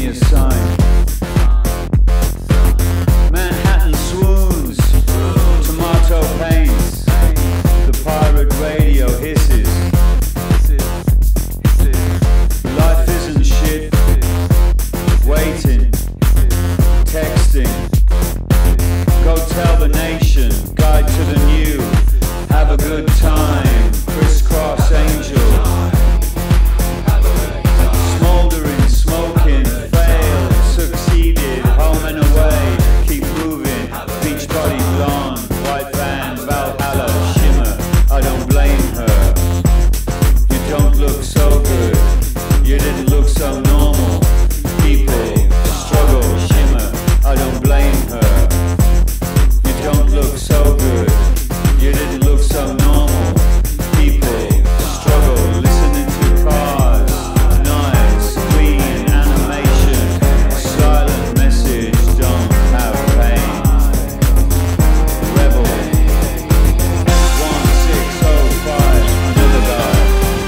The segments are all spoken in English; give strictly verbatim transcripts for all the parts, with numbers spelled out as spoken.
me a sign. Manhattan swoons, tomato paints, the pirate radio hisses. Life isn't shit, waiting, texting. Go tell the nation, guide to the new, have a good time, crisscross angel. Smoldering, smoking, failed, succeeded, home and away, keep moving, beach body blonde, white van, Valhalla, shimmer, I don't blame her. You don't look so good, you didn't look so normal, people, struggle, shimmer, I don't blame her. You don't look so good, you didn't look so normal, people, struggle, listening to cars, knives, clean animation, silent message, don't have pain. Rebel, one six oh five, another guy.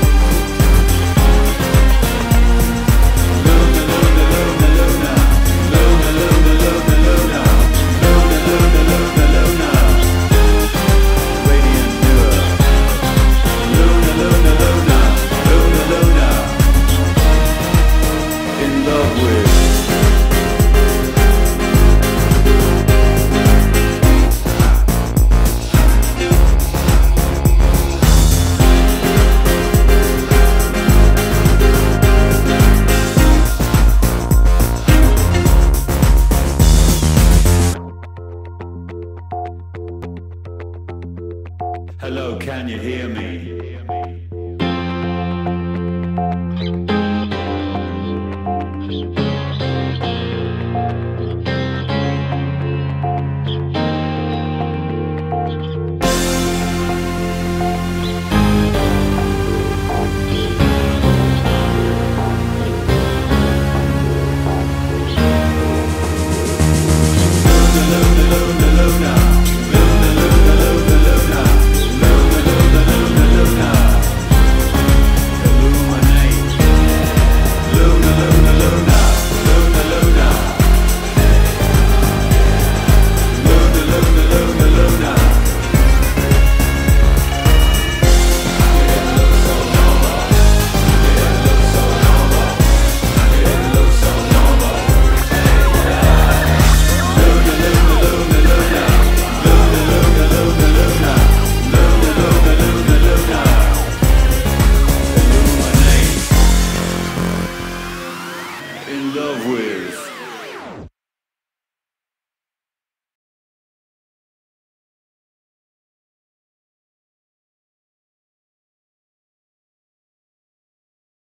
Luna, Luna, Luna, Luna, Luna, Luna, Luna, Luna, Luna, Luna, Luna, Luna, radiant mirror. Luna, Luna, Luna, Luna, Luna, in love with.